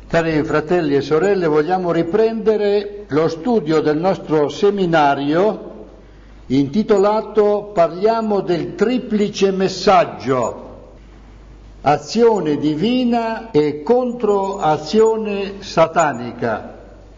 Cari fratelli e sorelle, vogliamo riprendere lo studio del nostro seminario intitolato Parliamo del triplice messaggio, azione divina e controazione satanica.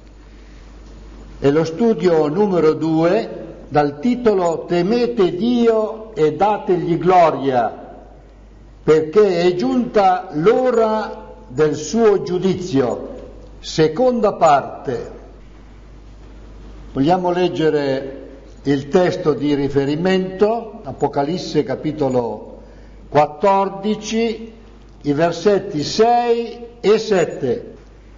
È lo studio numero 2 dal titolo Temete Dio e dategli gloria, perché è giunta l'ora del suo giudizio. Seconda parte. Vogliamo leggere il testo di riferimento, Apocalisse capitolo 14, i versetti 6 e 7.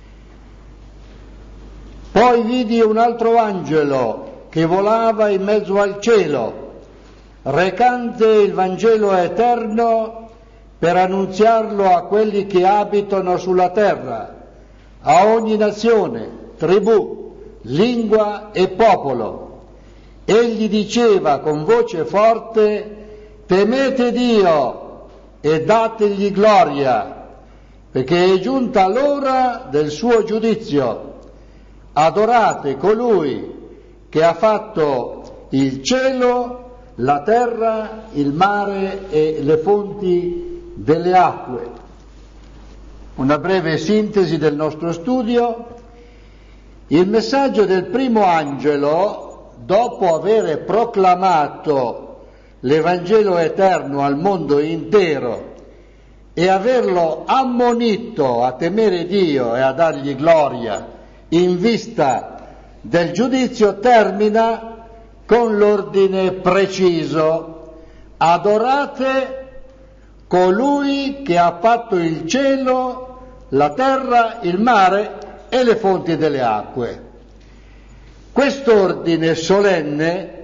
Poi vidi un altro angelo che volava in mezzo al cielo, recante il Vangelo eterno per annunziarlo a quelli che abitano sulla terra, a ogni nazione, tribù, lingua e popolo. Egli diceva con voce forte: temete Dio e dategli gloria, perché è giunta l'ora del suo giudizio. Adorate colui che ha fatto il cielo, la terra, il mare e le fonti delle acque. Una breve sintesi del nostro studio. Il messaggio del primo angelo, dopo aver proclamato l'Evangelo eterno al mondo intero e averlo ammonito a temere Dio e a dargli gloria in vista del giudizio, termina con l'ordine preciso: adorate colui che ha fatto il cielo, la terra, il mare e le fonti delle acque. Quest'ordine solenne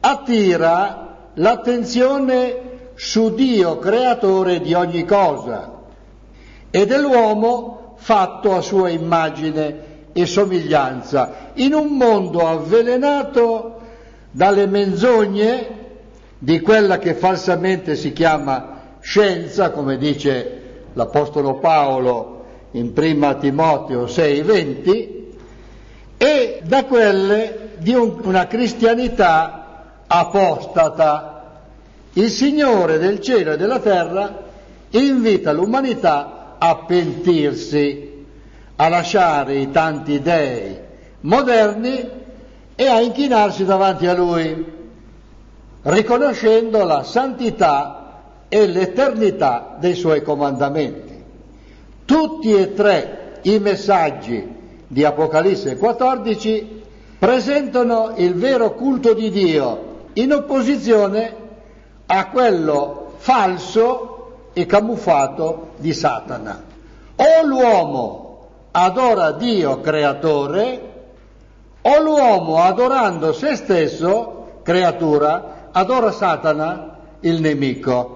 attira l'attenzione su Dio, creatore di ogni cosa, e dell'uomo fatto a sua immagine e somiglianza, in un mondo avvelenato dalle menzogne di quella che falsamente si chiama scienza, come dice l'Apostolo Paolo in prima Timoteo 6,20, e da quelle di una cristianità apostata. Il Signore del cielo e della terra invita l'umanità a pentirsi, a lasciare i tanti dei moderni e a inchinarsi davanti a Lui, riconoscendo la santità e l'eternità dei Suoi comandamenti. Tutti e tre i messaggi di Apocalisse 14 presentano il vero culto di Dio in opposizione a quello falso e camuffato di Satana. O l'uomo adora Dio creatore, o l'uomo, adorando se stesso creatura, adora Satana, il nemico.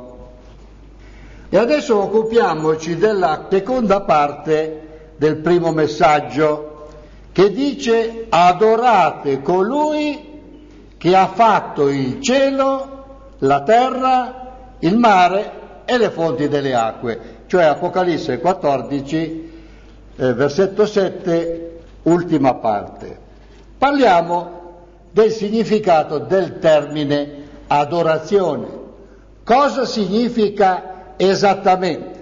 E adesso occupiamoci della seconda parte del primo messaggio, che dice: adorate colui che ha fatto il cielo, la terra, il mare e le fonti delle acque, cioè Apocalisse 14, versetto 7, ultima parte. Parliamo del significato del termine adorazione. Cosa significa esattamente?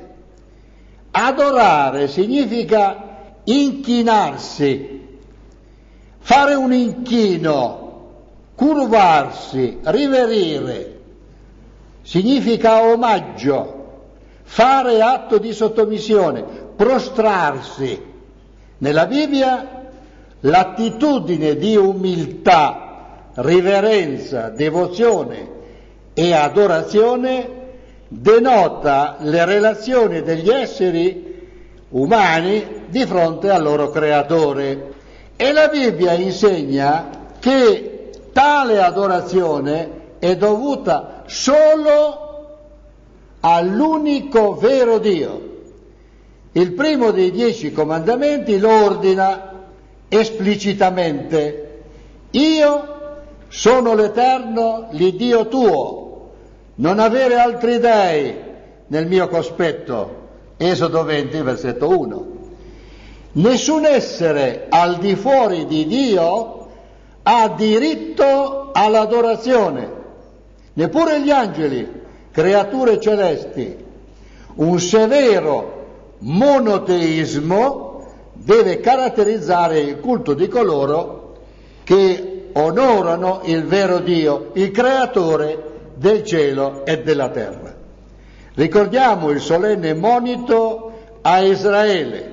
Adorare significa inchinarsi, fare un inchino, curvarsi, riverire, significa omaggio, fare atto di sottomissione, prostrarsi. Nella Bibbia l'attitudine di umiltà, riverenza, devozione e adorazione denota le relazioni degli esseri umani di fronte al loro creatore, e la Bibbia insegna che tale adorazione è dovuta solo all'unico vero Dio. Il primo dei 10 comandamenti lo ordina esplicitamente: io sono l'Eterno, l'Iddio tuo, non avere altri dei nel mio cospetto. Esodo 20, versetto 1. Nessun essere al di fuori di Dio ha diritto all'adorazione, neppure gli angeli, creature celesti. Un severo monoteismo deve caratterizzare il culto di coloro che onorano il vero Dio, il creatore del cielo e della terra. Ricordiamo il solenne monito a Israele.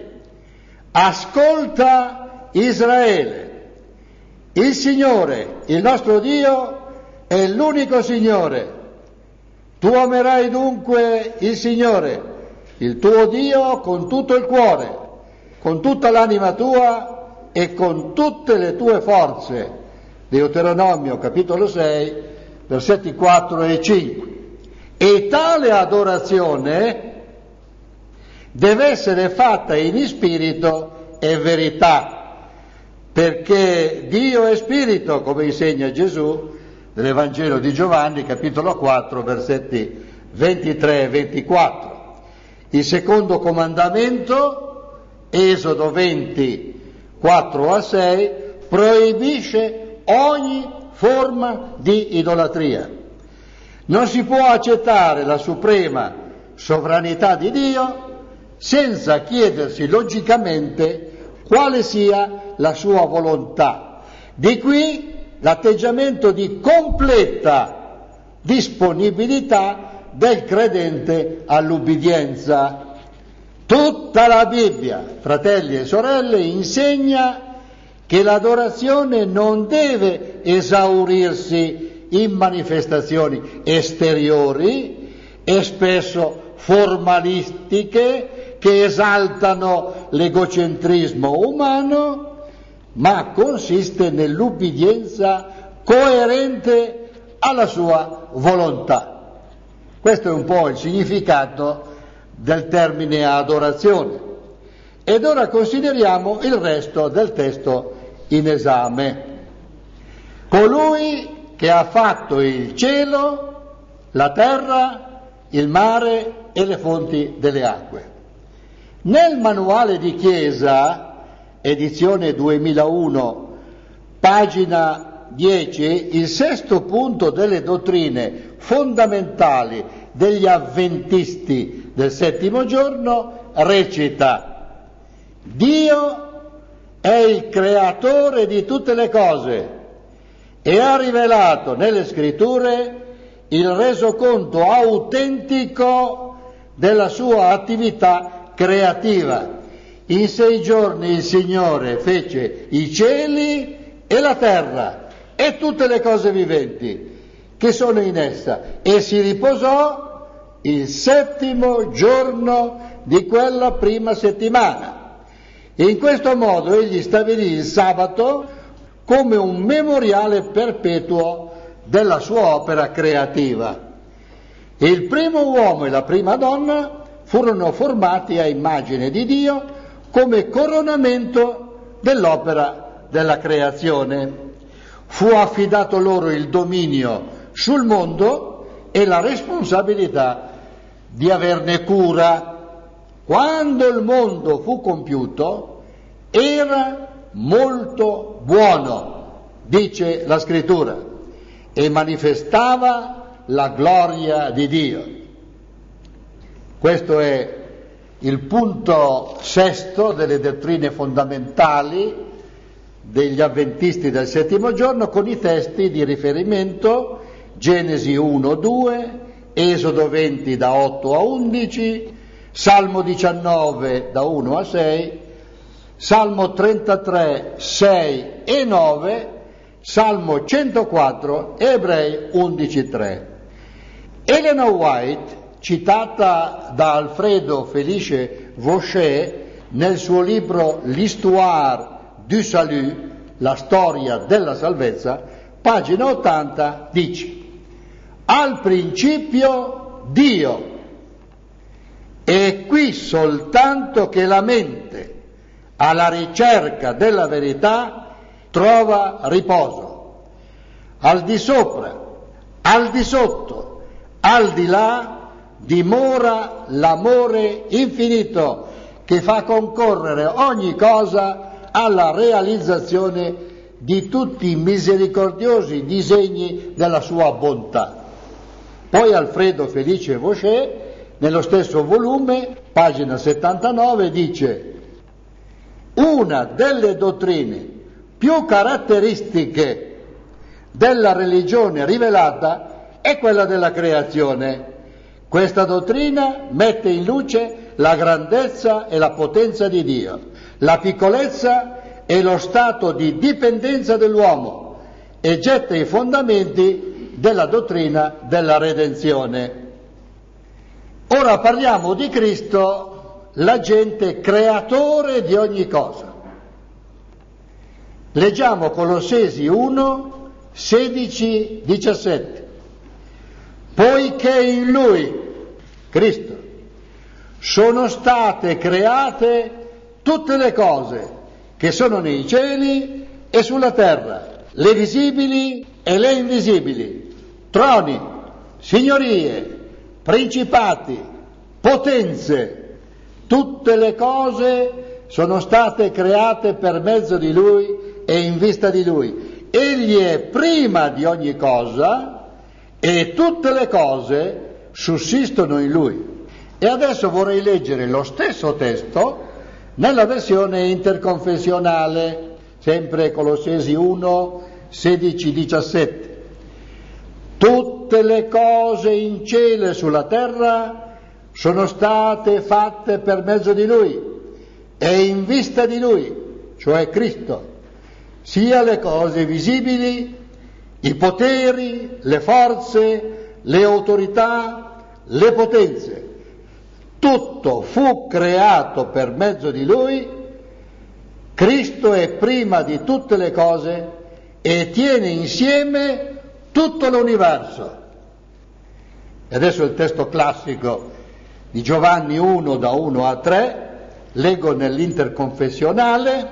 Ascolta Israele, il Signore, il nostro Dio, è l'unico Signore. Tu amerai dunque il Signore, il tuo Dio, con tutto il cuore, con tutta l'anima tua e con tutte le tue forze. Deuteronomio capitolo 6, versetti 4 e 5. E tale adorazione deve essere fatta in spirito e verità, perché Dio è spirito, come insegna Gesù nell'Evangelo di Giovanni, capitolo 4, versetti 23 e 24. Il secondo comandamento, Esodo 20, 4 a 6, proibisce ogni forma di idolatria. Non si può accettare la suprema sovranità di Dio senza chiedersi logicamente quale sia la sua volontà. Di qui l'atteggiamento di completa disponibilità del credente all'ubbidienza. Tutta la Bibbia, fratelli e sorelle, insegna che l'adorazione non deve esaurirsi in manifestazioni esteriori e spesso formalistiche che esaltano l'egocentrismo umano, ma consiste nell'ubbidienza coerente alla sua volontà. Questo è un po' il significato del termine adorazione. Ed ora consideriamo il resto del testo in esame. Colui che ha fatto il cielo, la terra, il mare e le fonti delle acque. Nel manuale di Chiesa, edizione 2001, pagina 10, il sesto punto delle dottrine fondamentali degli avventisti del settimo giorno recita: Dio è il creatore di tutte le cose e ha rivelato nelle scritture il resoconto autentico della sua attività creativa. In 6 giorni il Signore fece i cieli e la terra e tutte le cose viventi che sono in essa, e si riposò il settimo giorno di quella prima settimana. In questo modo egli stabilì il sabato come un memoriale perpetuo della sua opera creativa. Il primo uomo e la prima donna furono formati a immagine di Dio come coronamento dell'opera della creazione. Fu affidato loro il dominio sul mondo e la responsabilità di averne cura. Quando il mondo fu compiuto, era molto buono, dice la Scrittura, e manifestava la gloria di Dio. Questo è il punto sesto delle dottrine fondamentali degli avventisti del settimo giorno, con i testi di riferimento Genesi 1-2, Esodo 20 da 8 a 11, Salmo 19 da 1 a 6, Salmo 33, 6 e 9, Salmo 104 e Ebrei 11-3. Elena White, citata da Alfredo Felice Vauchet nel suo libro L'Histoire du Salut, la storia della salvezza, pagina 80, dice: al principio Dio, è qui soltanto che la mente, alla ricerca della verità, trova riposo. Al di sopra, al di sotto, al di là, dimora l'amore infinito che fa concorrere ogni cosa alla realizzazione di tutti i misericordiosi disegni della sua bontà. Poi Alfredo Felice Vaucher, nello stesso volume, pagina 79, dice: una delle dottrine più caratteristiche della religione rivelata è quella della creazione. Questa dottrina mette in luce la grandezza e la potenza di Dio, la piccolezza e lo stato di dipendenza dell'uomo e getta i fondamenti della dottrina della redenzione. Ora parliamo di Cristo, l'agente creatore di ogni cosa. Leggiamo Colossesi 1, 16, 17. Poiché in Lui, Cristo, sono state create tutte le cose che sono nei cieli e sulla terra, le visibili e le invisibili, troni, signorie, principati, potenze, tutte le cose sono state create per mezzo di Lui e in vista di Lui. Egli è prima di ogni cosa e tutte le cose sussistono in Lui. E adesso vorrei leggere lo stesso testo nella versione interconfessionale, sempre Colossesi 1, 16, 17. Tutte le cose in cielo e sulla terra sono state fatte per mezzo di Lui e in vista di Lui, cioè Cristo, sia le cose visibili, i poteri, le forze, le autorità, le potenze. Tutto fu creato per mezzo di Lui. Cristo è prima di tutte le cose e tiene insieme tutto l'universo. E adesso il testo classico di Giovanni 1, da 1 a 3, leggo nell'interconfessionale: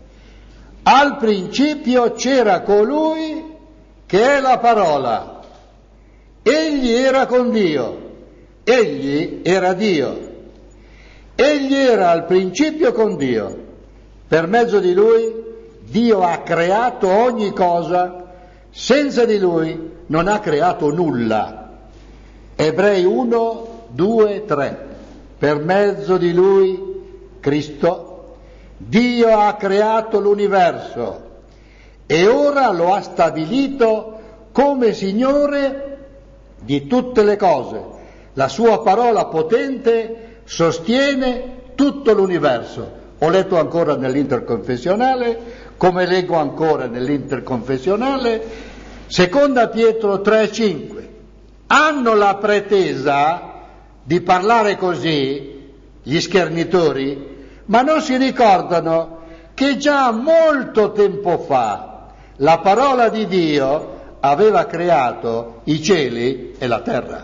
al principio c'era colui che è la parola, egli era con Dio, egli era Dio, egli era al principio con Dio, per mezzo di lui Dio ha creato ogni cosa, senza di lui non ha creato nulla. Ebrei 1, 2, 3. Per mezzo di lui, Cristo, Dio ha creato l'universo e ora lo ha stabilito come Signore di tutte le cose. La sua parola potente sostiene tutto l'universo. Ho letto ancora nell'interconfessionale, come leggo ancora nell'interconfessionale, seconda Pietro 3,5. Hanno la pretesa di parlare così gli schernitori, ma non si ricordano che già molto tempo fa la parola di Dio aveva creato i cieli e la terra.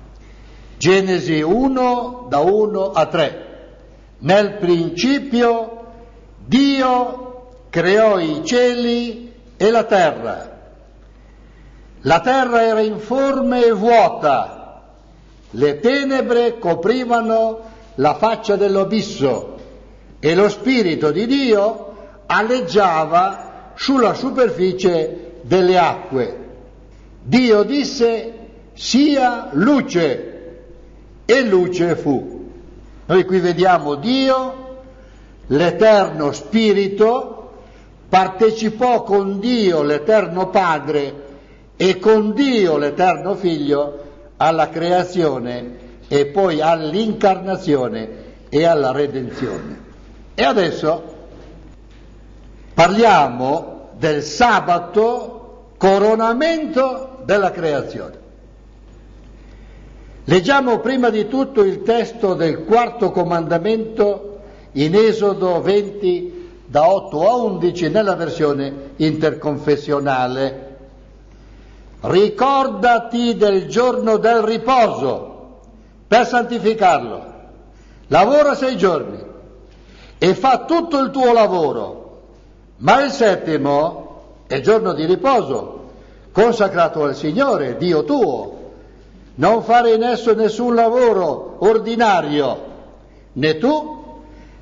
Genesi 1, da 1 a 3. Nel principio Dio creò i cieli e la terra. La terra era informe e vuota, le tenebre coprivano la faccia dell'abisso e lo Spirito di Dio aleggiava sulla superficie delle acque. Dio disse: sia luce, e luce fu. Noi qui vediamo Dio, l'Eterno Spirito, partecipò con Dio l'Eterno Padre e con Dio l'Eterno Figlio alla creazione e poi all'incarnazione e alla redenzione. E adesso parliamo del sabato, coronamento della creazione. Leggiamo prima di tutto il testo del quarto comandamento in Esodo 20, da 8 a 11, nella versione interconfessionale. Ricordati del giorno del riposo per santificarlo. Lavora 6 giorni e fa tutto il tuo lavoro, ma il settimo è giorno di riposo, consacrato al Signore, Dio tuo. Non fare in esso nessun lavoro ordinario, né tu,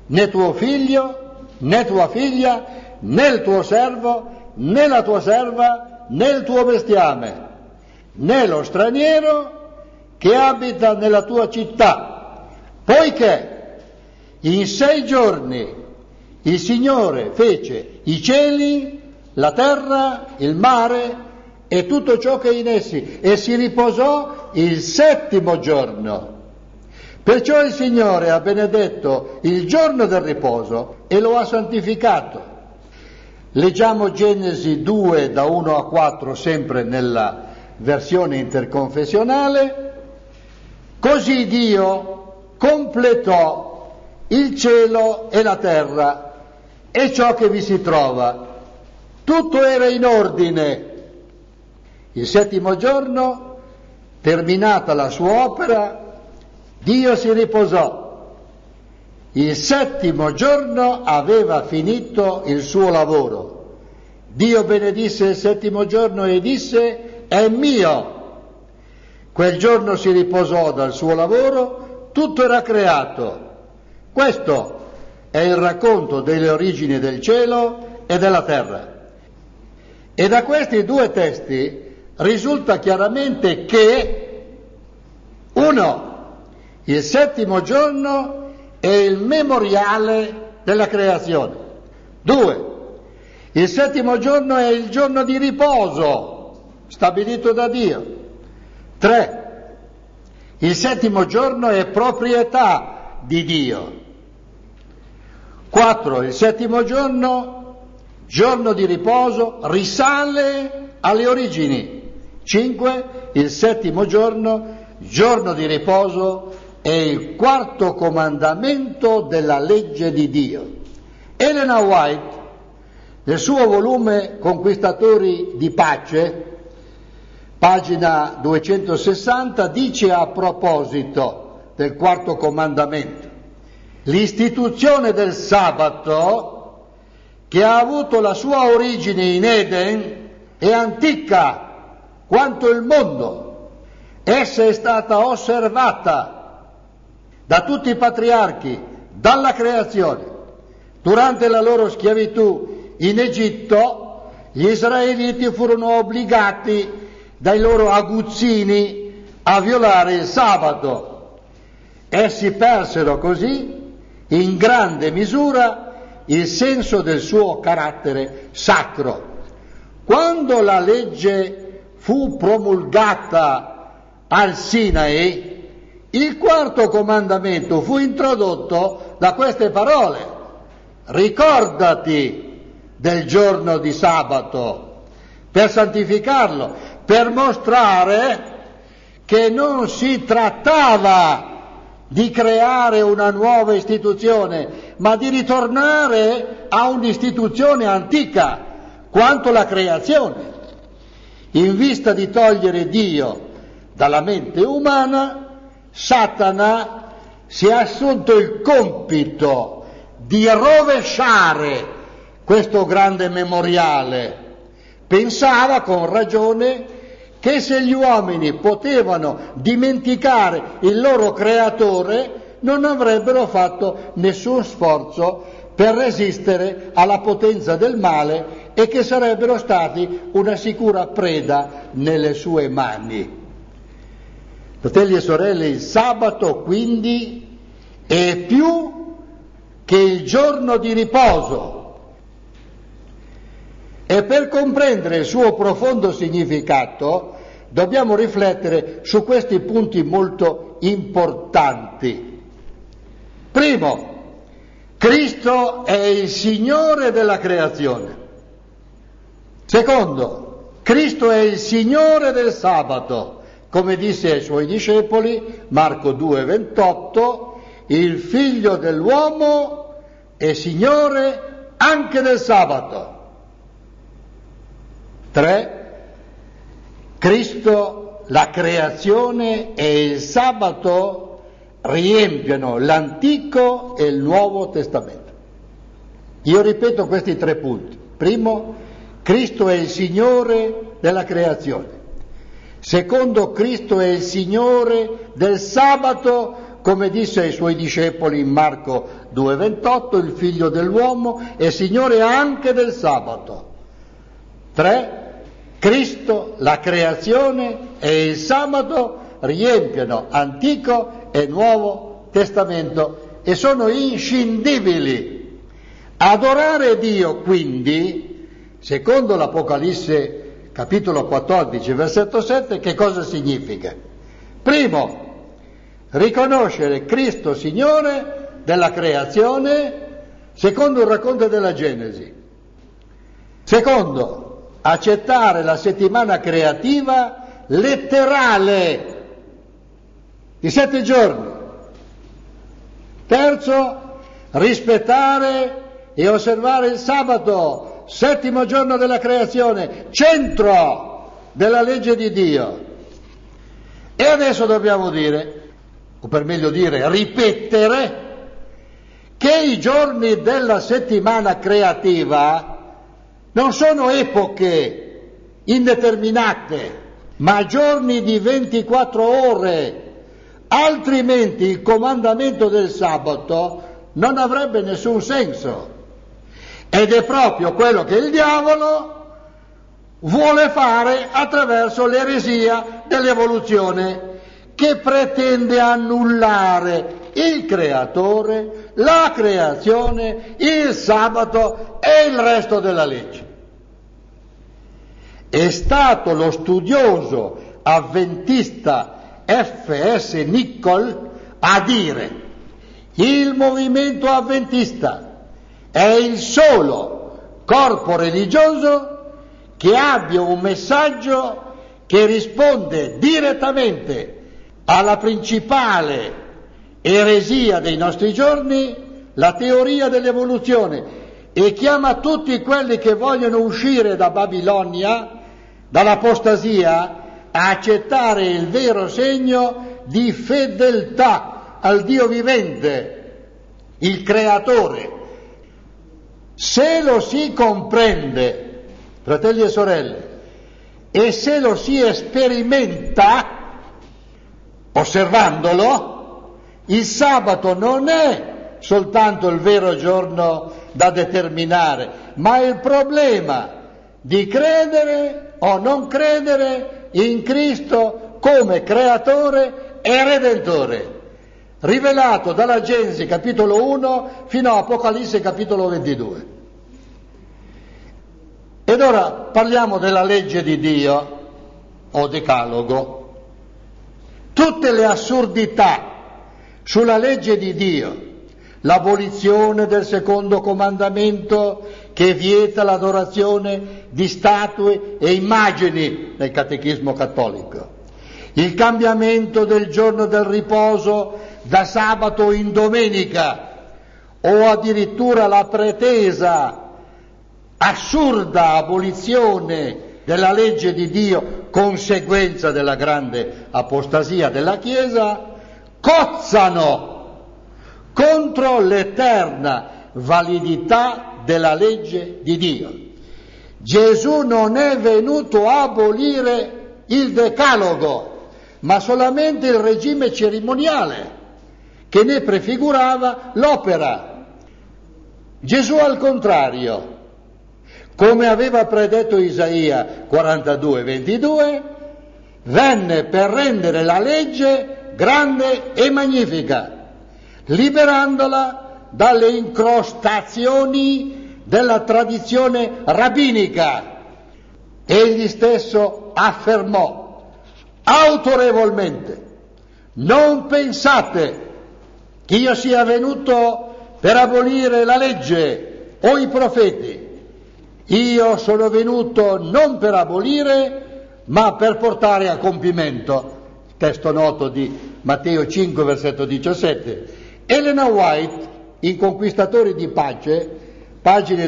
né tuo figlio, né tua figlia, né il tuo servo, né la tua serva, né il tuo bestiame, né lo straniero che abita nella tua città, poiché in 6 giorni il Signore fece i cieli, la terra, il mare e tutto ciò che è in essi, e si riposò il 7° giorno. Perciò il Signore ha benedetto il giorno del riposo e lo ha santificato. Leggiamo Genesi 2 da 1 a 4 sempre nella versione interconfessionale. Così Dio completò il cielo e la terra e ciò che vi si trova. Tutto era in ordine. Il 7° giorno, terminata la sua opera, Dio si riposò. Il 7° giorno aveva finito il suo lavoro. Dio benedisse il 7° giorno e disse: è mio. Quel giorno si riposò dal suo lavoro, tutto era creato. Questo è il racconto delle origini del cielo e della terra. E da questi 2 testi risulta chiaramente che, 1, il 7° giorno è il memoriale della creazione. 2, il 7° giorno è il giorno di riposo stabilito da Dio. 3, il 7° giorno è proprietà di Dio. 4, il 7° giorno, giorno di riposo, risale alle origini. 5, il 7° giorno, giorno di riposo, è il 4° comandamento della legge di Dio. Elena White, nel suo volume Conquistatori di pace, pagina 260, dice a proposito del 4° comandamento: l'istituzione del sabato, che ha avuto la sua origine in Eden, è antica quanto il mondo. Essa è stata osservata da tutti i patriarchi, dalla creazione. Durante la loro schiavitù in Egitto, gli israeliti furono obbligati dai loro aguzzini a violare il sabato. Essi persero così, in grande misura, il senso del suo carattere sacro. Quando la legge fu promulgata al Sinai, il 4° comandamento fu introdotto da queste parole: ricordati del giorno di sabato, per santificarlo, per mostrare che non si trattava di creare una nuova istituzione, ma di ritornare a un'istituzione antica quanto la creazione. In vista di togliere Dio dalla mente umana, Satana si è assunto il compito di rovesciare questo grande memoriale. Pensava con ragione che se gli uomini potevano dimenticare il loro creatore, non avrebbero fatto nessun sforzo per resistere alla potenza del male e che sarebbero stati una sicura preda nelle sue mani. Fratelli e sorelle, il sabato quindi è più che il giorno di riposo, e per comprendere il suo profondo significato dobbiamo riflettere su questi punti molto importanti. Primo, Cristo è il Signore della creazione. Secondo, Cristo è il Signore del sabato. Come disse ai suoi discepoli, Marco 2,28, il Figlio dell'uomo è Signore anche del sabato. 3. Cristo, la creazione e il sabato riempiono l'Antico e il Nuovo Testamento. Io ripeto questi 3 punti. Primo, Cristo è il Signore della creazione. Secondo, Cristo è il Signore del sabato come disse ai suoi discepoli in Marco 2,28, il figlio dell'uomo è Signore anche del sabato. 3. Cristo, la creazione e il sabato riempiono Antico e Nuovo Testamento e sono inscindibili. Adorare Dio, quindi, secondo l'Apocalisse capitolo 14, versetto 7, che cosa significa? Primo, riconoscere Cristo Signore della creazione, secondo il racconto della Genesi. Secondo, accettare la settimana creativa letterale di 7 giorni. Terzo, rispettare e osservare il sabato, 7° giorno della creazione, centro della legge di Dio. E adesso dobbiamo dire, o per meglio dire, ripetere, che i giorni della settimana creativa non sono epoche indeterminate, ma giorni di 24 ore, altrimenti il comandamento del sabato non avrebbe nessun senso. Ed è proprio quello che il diavolo vuole fare attraverso l'eresia dell'evoluzione, che pretende annullare il creatore, la creazione, il sabato e il resto della legge. È stato lo studioso avventista F.S. Nichol a dire: il movimento avventista è il solo corpo religioso che abbia un messaggio che risponde direttamente alla principale eresia dei nostri giorni, la teoria dell'evoluzione, e chiama tutti quelli che vogliono uscire da Babilonia, dall'apostasia, a accettare il vero segno di fedeltà al Dio vivente, il Creatore. Se lo si comprende, fratelli e sorelle, e se lo si sperimenta osservandolo, il sabato non è soltanto il vero giorno da determinare, ma il problema di credere o non credere in Cristo come creatore e redentore, rivelato dalla Genesi capitolo 1 fino a Apocalisse capitolo 22. Ed ora parliamo della legge di Dio o decalogo. Tutte le assurdità sulla legge di Dio, l'abolizione del 2° comandamento che vieta l'adorazione di statue e immagini nel catechismo cattolico, il cambiamento del giorno del riposo da sabato in domenica, o addirittura la pretesa assurda abolizione della legge di Dio, conseguenza della grande apostasia della Chiesa, cozzano contro l'eterna validità della legge di Dio. Gesù non è venuto a abolire il decalogo, ma solamente il regime cerimoniale che ne prefigurava l'opera. Gesù, al contrario, come aveva predetto Isaia 42:22, venne per rendere la legge grande e magnifica, liberandola dalle incrostazioni della tradizione rabbinica. Egli stesso affermò autorevolmente: non pensate che io sia venuto per abolire la legge o i profeti. Io sono venuto non per abolire, ma per portare a compimento. Testo noto di Matteo 5, versetto 17. Elena White, in Conquistatori di pace, pagine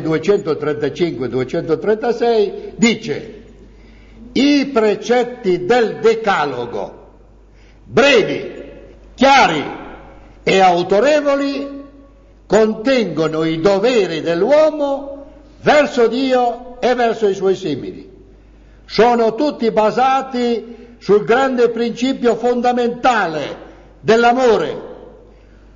235-236, dice: i precetti del decalogo, brevi, chiari e autorevoli, contengono i doveri dell'uomo verso Dio e verso i suoi simili. Sono tutti basati sul grande principio fondamentale dell'amore,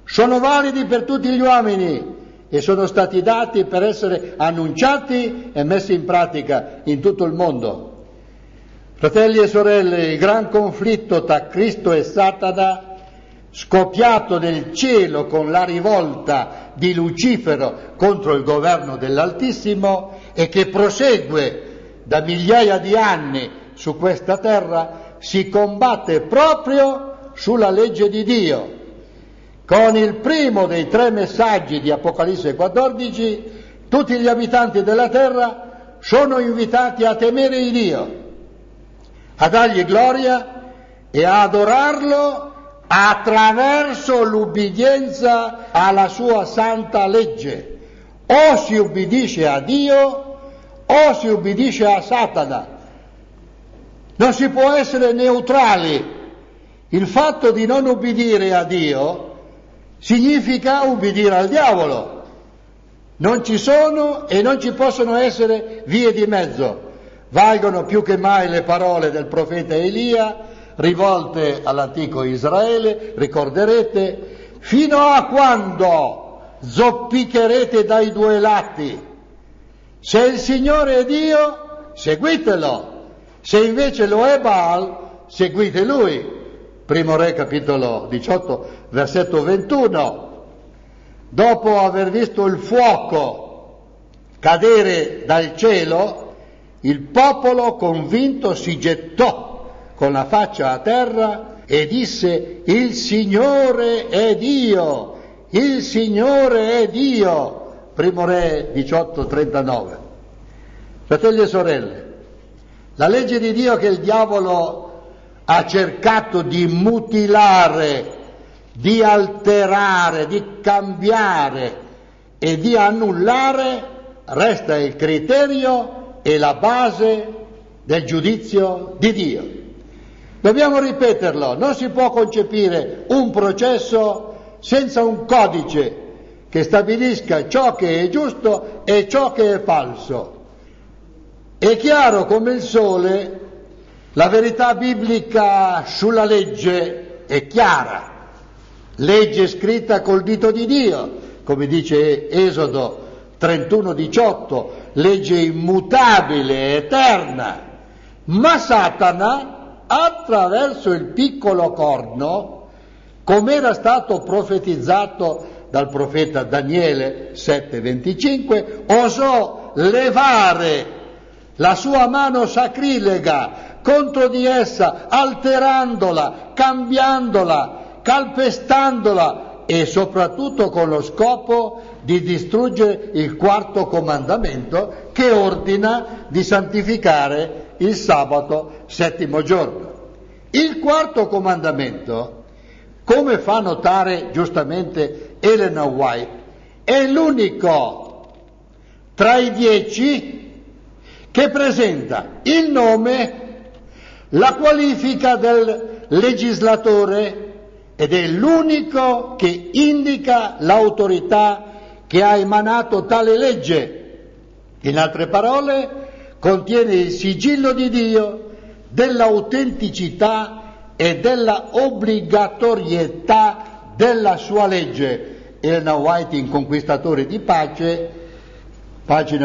sono validi per tutti gli uomini e sono stati dati per essere annunciati e messi in pratica in tutto il mondo. Fratelli e sorelle, il gran conflitto tra Cristo e Satana, scoppiato nel cielo con la rivolta di Lucifero contro il governo dell'Altissimo e che prosegue da migliaia di anni su questa terra, si combatte proprio sulla legge di Dio. Con il primo dei 3 messaggi di Apocalisse 14, tutti gli abitanti della terra sono invitati a temere il Dio, a dargli gloria e a adorarlo attraverso l'ubbidienza alla sua santa legge. O si ubbidisce a Dio o si ubbidisce a Satana. Non si può essere neutrali. Il fatto di non ubbidire a Dio significa ubbidire al diavolo. Non ci sono e non ci possono essere vie di mezzo. Valgono più che mai le parole del profeta Elia rivolte all'antico Israele, ricorderete, fino a quando zoppicherete dai 2 lati. Se il Signore è Dio, seguitelo. Se invece lo è Baal, seguite lui. Primo Re capitolo 18 versetto 21. Dopo aver visto il fuoco cadere dal cielo, il popolo convinto si gettò con la faccia a terra e disse: il Signore è Dio, il Signore è Dio. Primo Re 18:39. Fratelli e sorelle, la legge di Dio che il diavolo ha cercato di mutilare, di alterare, di cambiare e di annullare, resta il criterio e la base del giudizio di Dio. Dobbiamo ripeterlo, non si può concepire un processo senza un codice che stabilisca ciò che è giusto e ciò che è falso. È chiaro come il sole, la verità biblica sulla legge è chiara, legge scritta col dito di Dio, come dice Esodo 31:18, legge immutabile e eterna, ma Satana, attraverso il piccolo corno, come era stato profetizzato dal profeta Daniele 7:25, osò levare la sua mano sacrilega contro di essa, alterandola, cambiandola, calpestandola e soprattutto con lo scopo di distruggere il 4° comandamento che ordina di santificare il sabato 7° giorno. Il 4° comandamento, come fa notare giustamente Elena White, è l'unico tra i 10 che presenta il nome, la qualifica del legislatore ed è l'unico che indica l'autorità che ha emanato tale legge. In altre parole, contiene il sigillo di Dio dell'autenticità e della obbligatorietà della sua legge. Elena White in Conquistatori di pace, pagina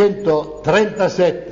237.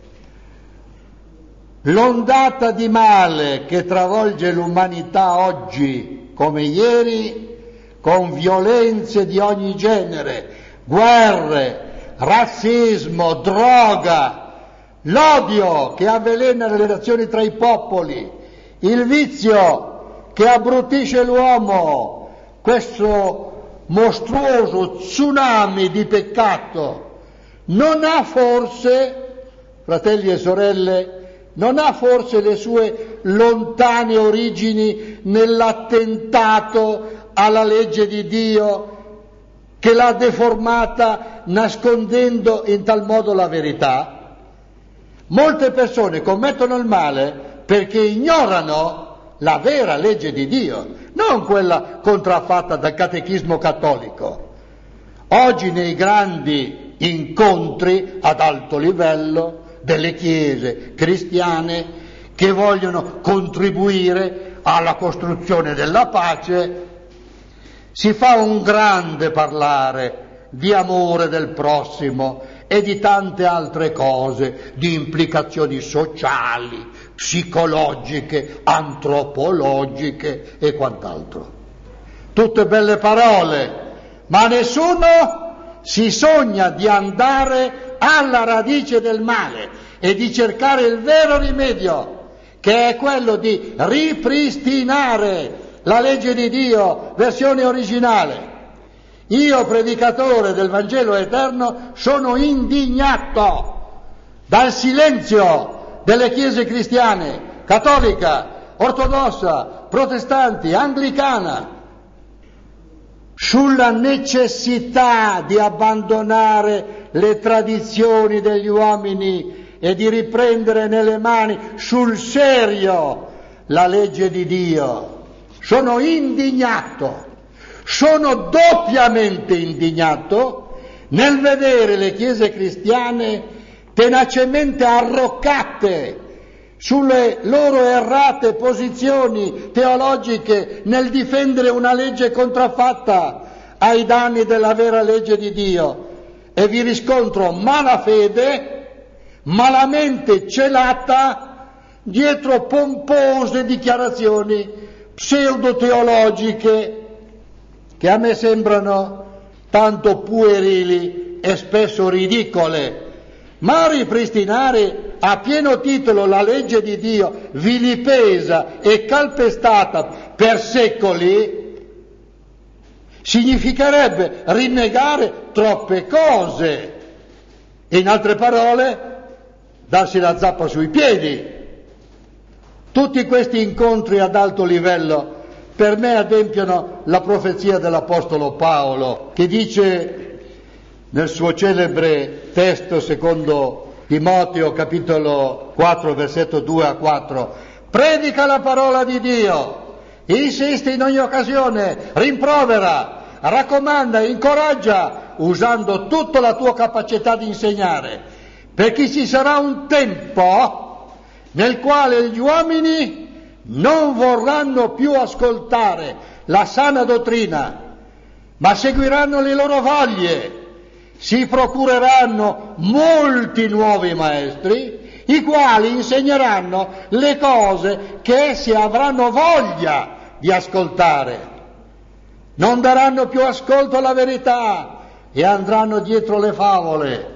L'ondata di male che travolge l'umanità oggi come ieri, con violenze di ogni genere, guerre, razzismo, droga, l'odio che avvelena le relazioni tra i popoli, il vizio che abbruttisce l'uomo, questo mostruoso tsunami di peccato, non ha forse, fratelli e sorelle, non ha forse le sue lontane origini nell'attentato alla legge di Dio che l'ha deformata nascondendo in tal modo la verità? Molte persone commettono il male perché ignorano la vera legge di Dio, non quella contraffatta dal catechismo cattolico. Oggi nei grandi incontri ad alto livello delle chiese cristiane che vogliono contribuire alla costruzione della pace, Si fa un grande parlare di amore del prossimo e di tante altre cose, di implicazioni sociali, psicologiche, antropologiche e quant'altro. Tutte belle parole, ma nessuno si sogna di andare alla radice del male e di cercare il vero rimedio, che è quello di ripristinare la legge di Dio, versione originale. Io, predicatore del Vangelo eterno, sono indignato dal silenzio delle chiese cristiane, cattolica, ortodossa, protestanti, anglicana, sulla necessità di abbandonare le tradizioni degli uomini e di riprendere nelle mani sul serio la legge di Dio. Sono indignato, sono doppiamente indignato nel vedere le chiese cristiane tenacemente arroccate sulle loro errate posizioni teologiche nel difendere una legge contraffatta ai danni della vera legge di Dio, e vi riscontro malafede, malamente celata dietro pompose dichiarazioni pseudo-teologiche che a me sembrano tanto puerili e spesso ridicole. Ma ripristinare a pieno titolo la legge di Dio, vilipesa e calpestata per secoli, significherebbe rinnegare troppe cose. E in altre parole, darsi la zappa sui piedi. Tutti questi incontri ad alto livello per me adempiono la profezia dell'Apostolo Paolo, che dice nel suo celebre testo secondo Timoteo capitolo 4 versetto 2 a 4: predica la parola di Dio, insiste in ogni occasione, rimprovera, raccomanda, incoraggia, usando tutta la tua capacità di insegnare, perché ci sarà un tempo nel quale gli uomini non vorranno più ascoltare la sana dottrina, ma seguiranno le loro voglie. Si procureranno molti nuovi maestri, i quali insegneranno le cose che essi avranno voglia di ascoltare. Non daranno più ascolto alla verità e andranno dietro le favole.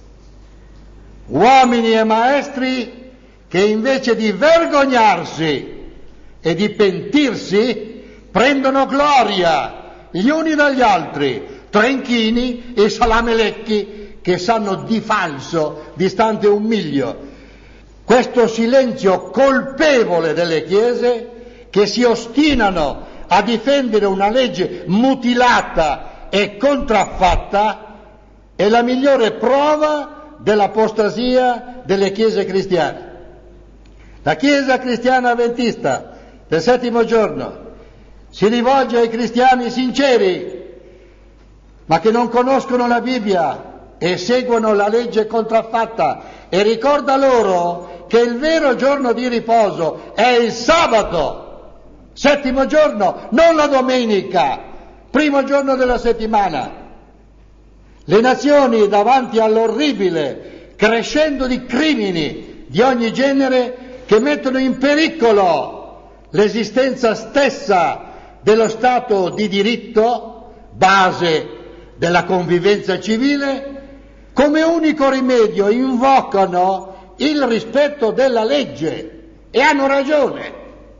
Uomini e maestri che invece di vergognarsi e di pentirsi prendono gloria gli uni dagli altri, trenchini e salamelecchi che sanno di falso distante un miglio. Questo silenzio colpevole delle chiese che si ostinano a difendere una legge mutilata e contraffatta è la migliore prova dell'apostasia delle chiese cristiane. La Chiesa cristiana avventista del settimo giorno si rivolge ai cristiani sinceri, ma che non conoscono la Bibbia e seguono la legge contraffatta, e ricorda loro che il vero giorno di riposo è il sabato, settimo giorno, non la domenica, primo giorno della settimana. Le nazioni, davanti all'orribile crescendo di crimini di ogni genere che mettono in pericolo l'esistenza stessa dello Stato di diritto, base della convivenza civile, come unico rimedio invocano il rispetto della legge, e hanno ragione.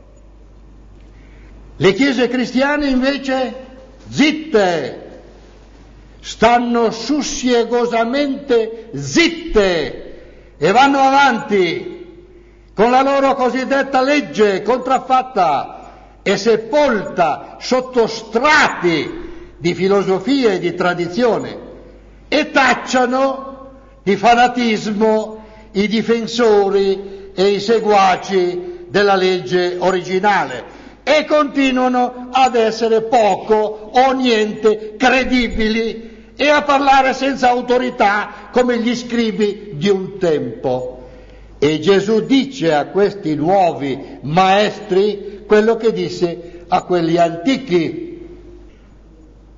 Le chiese cristiane invece zitte, stanno sussiegosamente zitte e vanno avanti con la loro cosiddetta legge contraffatta e sepolta sotto strati di filosofia e di tradizione, e tacciano di fanatismo i difensori e i seguaci della legge originale, e continuano ad essere poco o niente credibili e a parlare senza autorità come gli scribi di un tempo. E Gesù dice a questi nuovi maestri quello che disse a quelli antichi: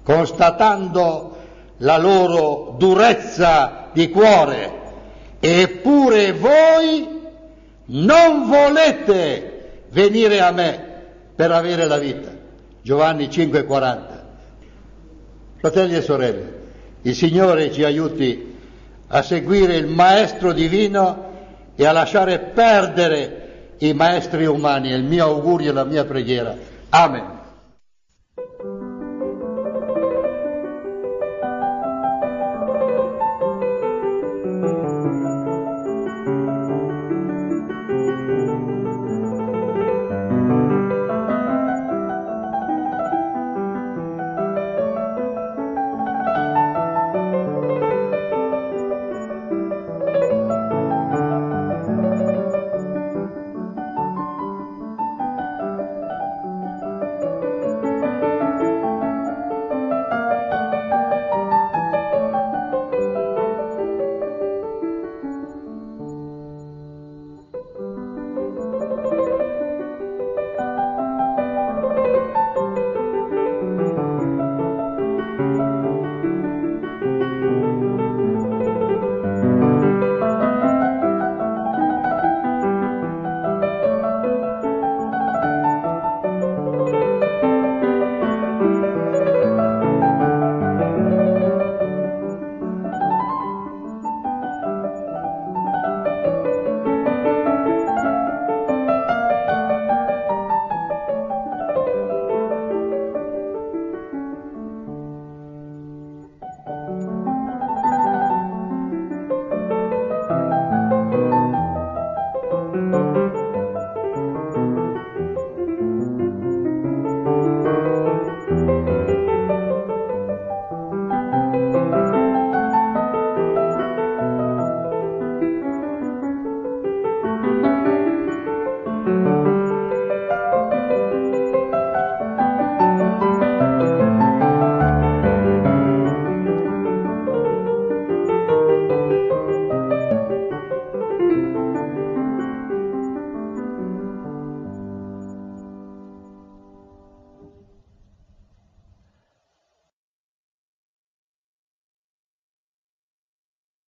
constatando la loro durezza di cuore, eppure voi non volete venire a me per avere la vita. Giovanni 5,40. Fratelli e sorelle, il Signore ci aiuti a seguire il Maestro divino e a lasciare perdere i maestri umani. È il mio augurio e la mia preghiera. Amen.